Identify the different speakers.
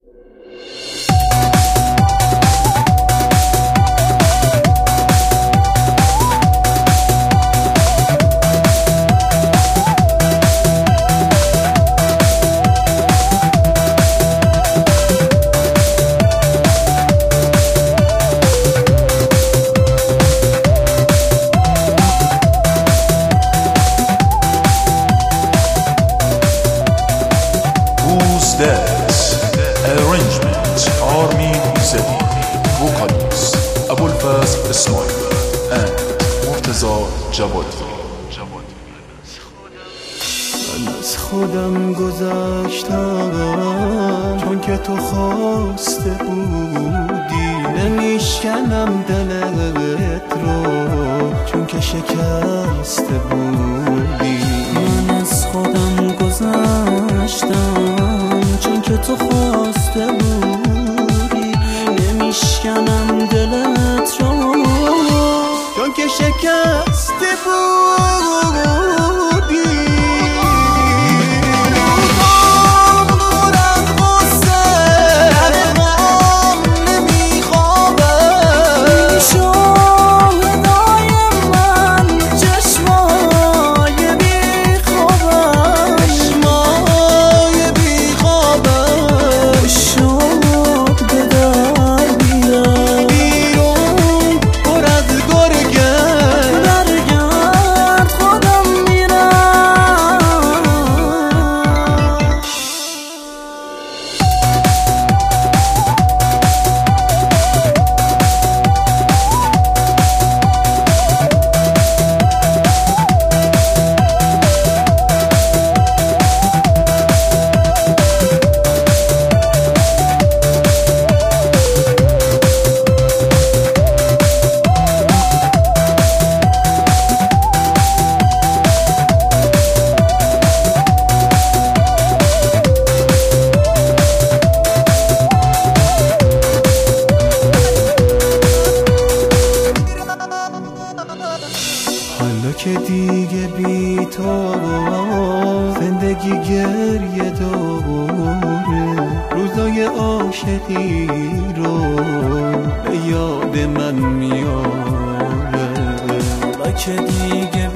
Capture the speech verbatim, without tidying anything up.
Speaker 1: Arrangement Armin Izadi, Vocalist Abulfazl Ismail and Murtaza Javadi.
Speaker 2: من از خودم گذشتم چون که تو خواسته بودی، نمیشکنم دلت رو چون که شکسته بودی.
Speaker 3: من از خودم گذشتم چون که تو خواسته بودی، نمیشکنم دلت رو
Speaker 2: چون که شکسته بودی. حالا که دیگه بی تو زندگی گریه داره، روزای عاشقی رو به یاد من میاره.
Speaker 3: حالا که دیگه